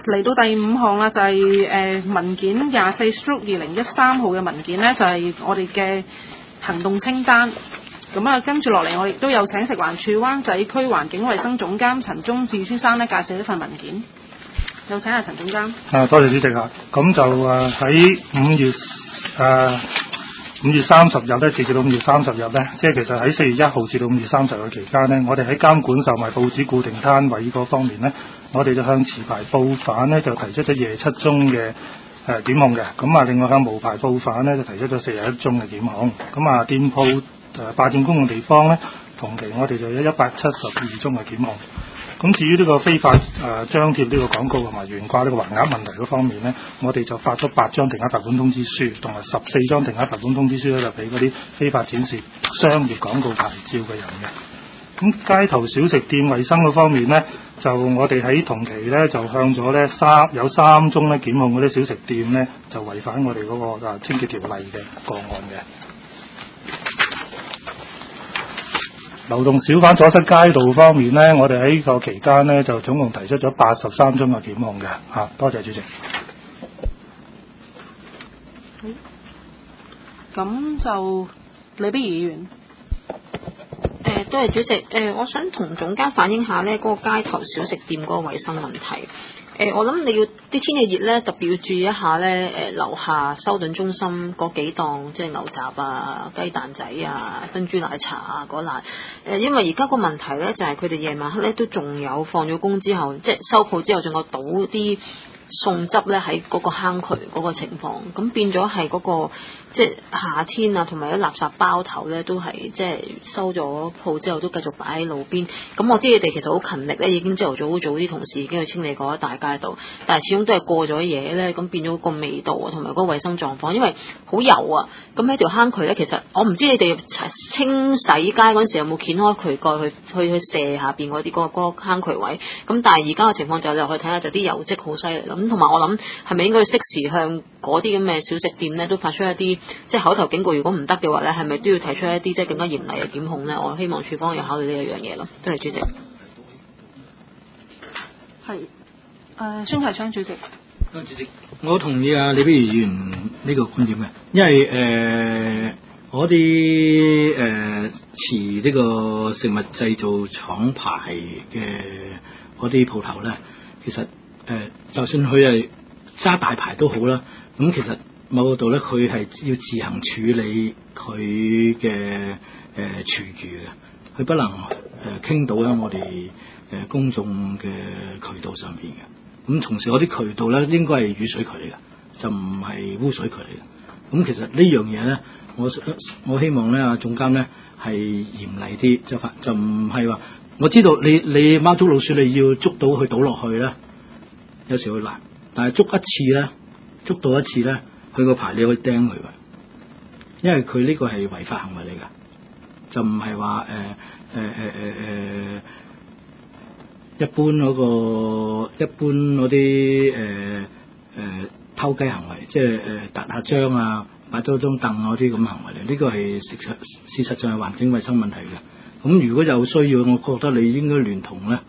嚟到第5項啦，就係文件24/2013號嘅文件呢，就係我哋嘅行動清單。咁啊，跟住落嚟，我亦都有請食環署灣仔區環境衛生總監陳忠志先生呢介紹呢份文件。有請陳總監。 多謝主席啊。咁就喺5月30日咧，截至到5月30日咧，即係其實喺4月1號至到5月30日嘅期間呢，我哋喺監管售賣報紙固定攤位嗰方面呢，我哋就向持牌報販呢就提出咗27宗嘅檢控嘅。咁啊，另外向無牌報販呢就提出咗41宗嘅檢控。咁啊，店鋪霸佔公共地方呢，同期我哋就有172宗嘅檢控。咁至於呢個非法張貼呢個廣告同埋懸掛呢個橫額問題嗰方面呢，我哋就發咗8張定額罰款通知書，同埋14張定額罰款通知書咧，就俾嗰啲非法展示商業廣告牌照嘅人嘅。咁街頭小食店衞生嗰方面呢，就我哋喺同期呢，就向咗呢有3宗呢檢控嗰啲小食店呢，就違反我哋嗰個清潔條例嘅個案嘅。流動小販阻塞街道方面呢，我哋喺呢個期間呢，就總共提出咗83宗嘅檢控嘅。多謝主席。 咁就李碧儀議員。 多謝主席。我想同總監反映下呢嗰個街頭小食店嗰個衞生問題。我諗你要啲天氣熱咧，特別要注意一下咧。樓下修頓中心嗰幾檔即係牛雜啊、雞蛋仔啊、珍珠奶茶啊嗰欄。因為而家個問題咧就係佢哋夜晚黑咧都仲有放咗工之後，即係收鋪之後仲有倒啲餸汁咧喺嗰個坑渠嗰個情況，咁變咗係嗰個即係夏天啊，同埋啲垃圾包頭咧都係即係收咗鋪之後都繼續擺喺路邊。咁我知你哋其實好勤力咧，已經朝頭早啲同事已經去清理過一大街道，但係始終都係過咗夜咧，咁變咗個味道啊，同埋嗰個衞生狀況，因為好油啊。咁喺條坑渠咧，其實我唔知你哋清洗街嗰陣時有冇掀開渠蓋去射下邊嗰啲嗰個坑渠位。咁但係而家嘅情況就入去睇下，就啲油漬好犀利啦。咁同埋我諗係咪應該適時向嗰啲咁嘅小食店咧都發出一啲即係口頭警告，如果唔得嘅話咧，係咪都要提出一啲即係更加嚴厲嘅檢控咧？我希望處方有考慮呢一樣嘢咯。多謝主席。 係孫提倡主席。 主席，我同意李碧儀議員呢個觀點嘅，因為我哋持呢個食物製造廠牌嘅嗰啲鋪頭咧，其實就算佢係揸大牌都好啦，咁其實某個度咧，佢係要自行處理佢嘅廚餘嘅，佢不能傾倒喺我哋公眾嘅渠道上邊嘅。咁同時嗰啲渠道咧，應該係雨水渠嚟嘅，就唔係污水渠嚟嘅。咁其實呢樣嘢咧，我希望咧，總監咧係嚴厲啲執法，就唔係話我知道你貓捉老鼠，你要捉到佢倒落去咧，有時會難，但係捉到一次咧，佢個牌你可以釘佢嘅，因為佢呢個係違法行為嚟㗎，就唔係話一般嗰啲偷雞行為，即係揼下章啊、擺多張凳啊嗰啲咁行為嚟，呢個係事實上係環境衞生問題嘅。咁如果有需要，我覺得你應該聯同呢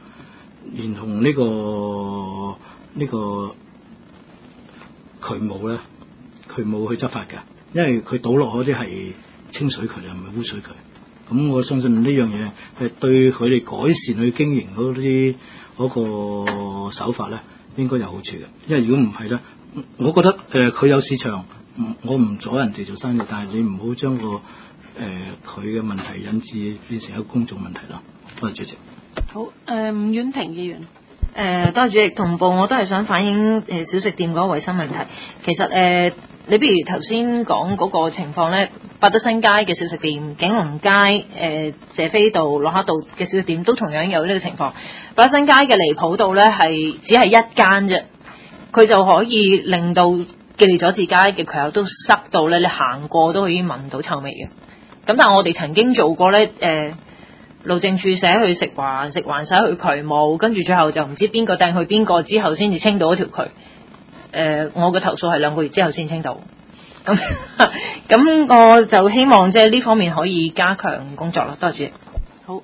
個渠務去執法嘅，因為佢倒落嗰啲係清水渠啊，唔係污水渠。咁我相信呢樣嘢係對佢哋改善去經營嗰個手法咧，應該有好處嘅。因為如果唔係咧，我覺得佢有市場，我唔阻人哋做生意，但係你唔好將佢嘅問題引致變成一個公眾問題咯。多謝主席。 好，吳婉婷議員。 多謝主席，同步我都係想反映小食店嗰個衞生問題。其實你不如頭先講嗰個情況咧，百德新街嘅小食店、景隆街、謝斐道、駱克道嘅小食店都同樣有呢個情況。百德新街嘅離譜道咧係只係一間啫，佢就可以令到記利佐治街嘅渠口都塞到咧，你行過都可以聞到臭味嘅。咁但係我哋曾經做過咧，路政署寫去食環寫去渠務，跟住最後就唔知邊個掟去邊個之後先至清到嗰條渠。我嘅投訴係2個月之後先清到。咁我就希望即係呢方面可以加強工作啦。多謝主席。 好，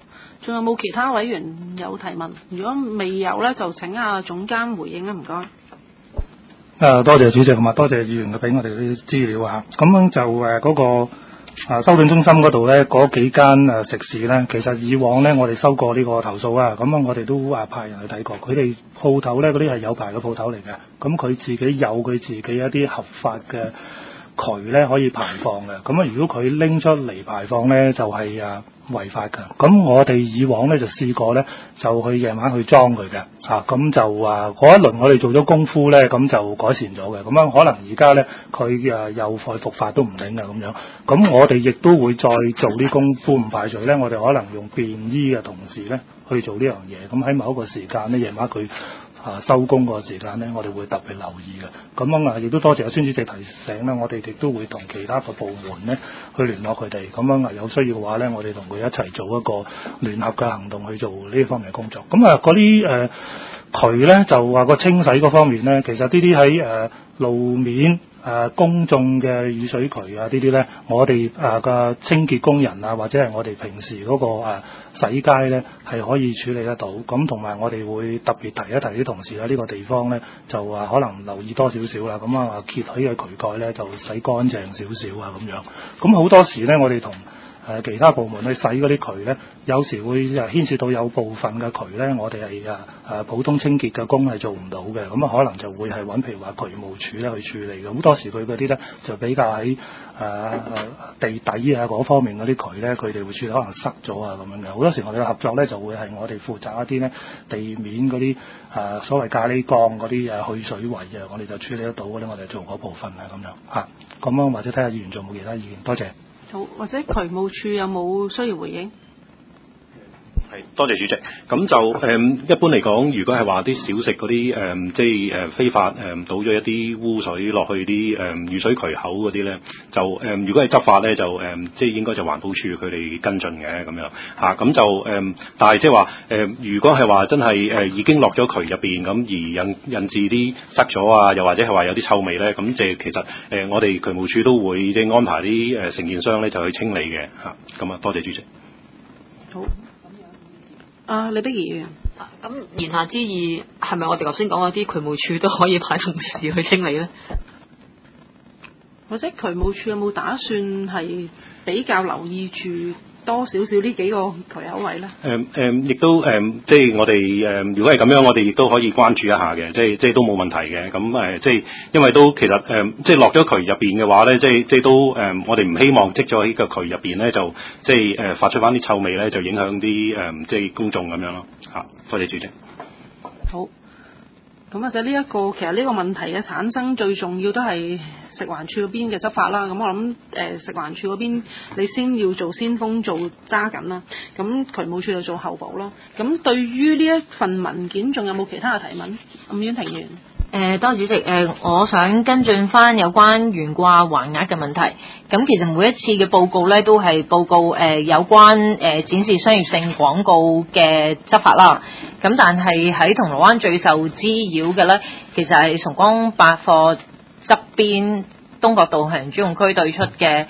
仲有冇其他委員有提問？如果未有咧，就請阿總監回應啦，唔該。 多謝主席同埋多謝議員嘅俾我哋啲資料啊。咁樣就嗰個收銀中心嗰度咧，嗰幾間食肆咧，其實以往咧我哋收過呢個投訴啊，咁我哋都派人去睇過，佢哋鋪頭咧嗰啲係有牌嘅鋪頭嚟嘅，咁佢自己有佢自己一啲合法嘅渠咧可以排放嘅，咁如果佢拎出嚟排放咧就係違法㗎。咁我哋以往咧就試過咧，就去夜晚去裝佢嘅，咁就嗰一輪我哋做咗功夫咧，咁就改善咗嘅。咁樣可能而家咧佢又再復發都唔定嘅咁樣。咁我哋亦都會再做啲功夫，唔排除咧，我哋可能用便衣嘅同事咧去做呢樣嘢。咁喺某一個時間咧，夜晚佢收工個時間咧，我哋會特別留意嘅。咁樣亦都多謝阿孫主席提醒啦，我哋亦都會同其他個部門咧去聯絡佢哋。咁樣有需要嘅話咧，我哋同佢一齊做一個聯合嘅行動去做呢方面嘅工作。咁嗰啲渠咧就話個清洗嗰方面咧，其實呢啲喺路面公眾嘅雨水渠呢啲咧，我哋個清潔工人或者係我哋平時嗰個洗街咧係可以處理得到。咁同埋我哋會特別提一提啲同事呢個地方咧就可能留意多少少啦。咁揭起嘅渠蓋咧就洗乾淨少少咁樣。咁好多時咧我哋同其他部門去洗嗰啲渠咧，有時會牽涉到有部分嘅渠咧，我哋係普通清潔嘅工係做唔到嘅，咁可能就會係揾譬如話渠務署咧去處理嘅。好多時佢嗰啲咧就比較喺地底嗰方面嗰啲渠咧，佢哋會處理可能塞咗咁樣嘅。好多時我哋嘅合作咧就會係我哋負責一啲咧地面嗰啲所謂咖喱缸嗰啲去水位我哋就處理得到嗰啲，我哋做嗰部分咁樣咁樣或者睇下議員仲有冇其他意見，多謝。 好，或者渠務處有冇需要回應？ 係，多謝主席。咁就一般嚟講，如果係話啲小食嗰啲即係非法倒咗一啲污水落去啲雨水渠口嗰啲咧，就如果係執法咧，就即係應該就環保署佢哋跟進嘅咁樣嚇。咁就但係即係話如果係話真係已經落咗渠入邊咁，而引致啲塞咗又或者係話有啲臭味咧，咁即係其實我哋渠務署都會即係安排啲承建商咧就去清理嘅嚇。咁多謝主席。 好。李碧儀議員， 咁言下之意係咪我哋頭先講嗰啲渠務處都可以派同事去清理咧？ 或者渠務處有冇打算係比較留意住多少少呢幾個渠口位咧？ 亦都即係我哋如果係咁樣，我哋亦都可以關注一下嘅，即係都冇問題嘅。咁即係因為都其實即係落咗渠入邊嘅話咧，即係都我哋唔希望積咗喺個渠入邊咧，就即係發出翻啲臭味咧，就影響啲即係公眾咁樣咯。多謝主席。 好。咁或者其實呢個問題嘅產生最重要都係食環署嗰邊嘅執法啦。咁我諗食環署嗰邊你先要做先鋒做揸緊啦，咁渠務署就做後補啦。咁對於呢一份文件仲有冇其他嘅提問？伍婉婷議員。 多謝主席。我想跟進翻有關懸掛橫額嘅問題。咁其實每一次嘅報告咧，都係報告有關展示商業性廣告嘅執法啦。咁但係喺銅鑼灣最受滋擾嘅咧，其實係崇光百貨側邊東角道行人專用區對出嘅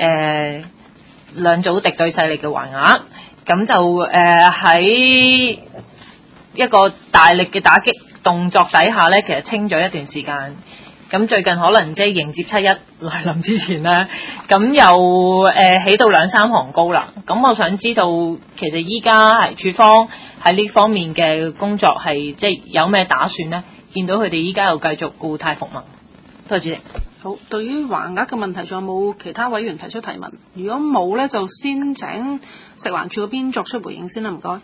兩組敵對勢力嘅橫額。咁就喺一個大力嘅打擊動作底下咧，其實清咗一段時間。咁最近可能即係迎接7·1來臨之前咧，咁又起到2-3行高啦。咁我想知道，其實依家係署方喺呢方面嘅工作係即係有咩打算咧？見到佢哋依家又繼續故態復萌。多謝主席。 好，對於橫額嘅問題，仲有冇其他委員提出提問？如果冇咧，就先請食環署嗰邊作出回應先啦，唔該。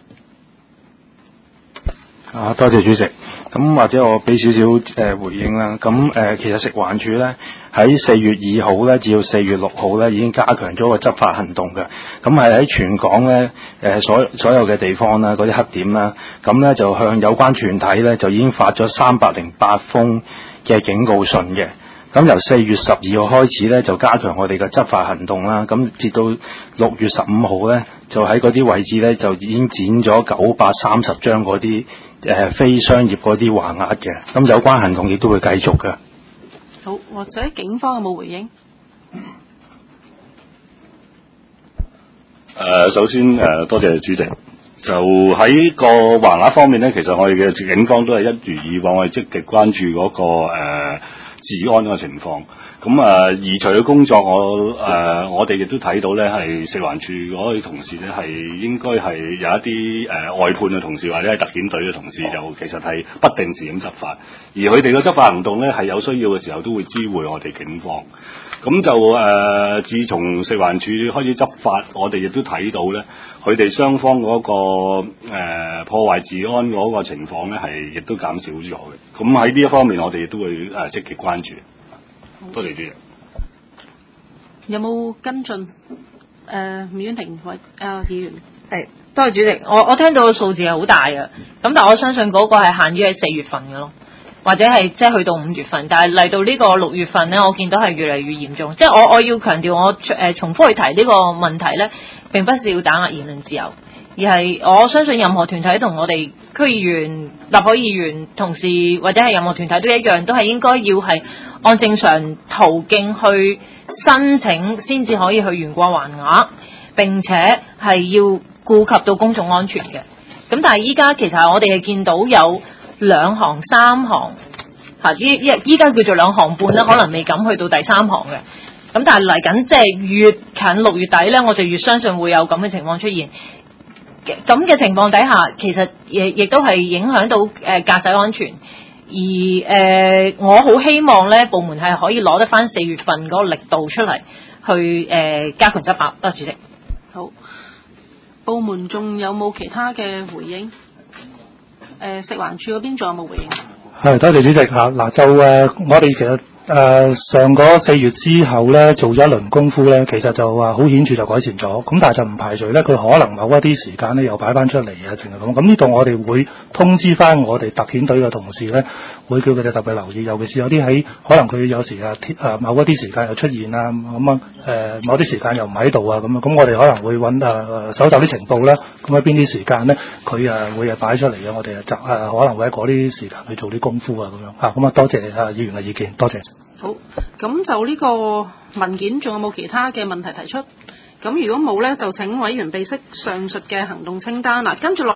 多謝主席。咁或者我俾少少回應啦。咁其實食環署咧喺4月2號咧至到4月6號咧已經加強咗個執法行動嘅。咁係喺全港咧所有嘅地方啦，嗰啲黑點啦，咁咧就向有關團體咧就已經發咗308封嘅警告信嘅。咁由4月12號開始咧就加強我哋嘅執法行動啦。咁至到6月15號咧就喺嗰啲位置咧就已經剪咗930張嗰啲非商業嗰啲橫額嘅。咁有關行動亦都會繼續嘅。 好，或者警方有冇回應？ 首先多謝主席。 就喺個橫額方面咧，其實我哋嘅警方都係一如以往，我哋積極關注嗰個治安嘅情況。咁移除嘅工作，我哋亦都睇到咧，係食環署嗰啲同事咧，係應該係有一啲外判嘅同事或者係特遣隊嘅同事，就其實係不定時咁執法，而佢哋嘅執法行動咧，係有需要嘅時候都會知會我哋警方。咁就自從食環署開始執法，我哋亦都睇到咧，佢哋雙方嗰個破壞治安嗰個情況咧，係亦都減少咗嘅。咁喺呢一方面，我哋亦都會積極關注。多謝主席。 有冇跟進？吳婉婷議員。 係，多謝主席。我聽到個數字係好大嘅，咁但係我相信嗰個係限於喺4月份嘅咯，或者係即係去到5月份，但係嚟到呢個6月份咧，我見到係越嚟越嚴重。即係我要強調，我重複去提呢個問題咧，並不是要打壓言論自由，而係我相信任何團體同我哋區議員、立法議員同事或者係任何團體都一樣，都係應該要係按正常途徑去申請，先至可以去懸掛橫額，並且係要顧及到公眾安全嘅。咁但係依家其實我哋係見到有2行、3行嚇，依家叫做2行半啦，可能未敢去到第3行嘅。咁但係嚟緊即係越近6月底咧，我就越相信會有咁嘅情況出現。咁嘅情況底下，其實亦都係影響到駕駛安全。而我好希望咧，部門係可以攞得翻4月份嗰個力度出嚟，去加強執法。多謝主席。 好，部門仲有冇其他嘅回應？食環署嗰邊仲有冇回應？ 係，多謝主席嚇。嗱就我哋其實上嗰4月之後咧，做咗一輪功夫咧，其實就話好顯著就改善咗。咁但係就唔排除咧，佢可能某一啲時間咧又擺翻出嚟啊，成日咁。咁呢度我哋會通知翻我哋特遣隊嘅同事咧，會叫佢哋特別留意，尤其是有啲喺可能佢有時某一啲時間又出現啊，咁某啲時間又唔喺度啊，咁我哋可能會揾搜集啲情報咧，咁喺邊啲時間咧佢會擺出嚟嘅，我哋可能會喺嗰啲時間去做啲功夫啊咁樣嚇。咁多謝議員嘅意見，多謝。 好，咁就呢個文件仲有冇其他嘅問題提出？咁如果冇咧，就請委員備悉上述嘅行動清單啦。跟住落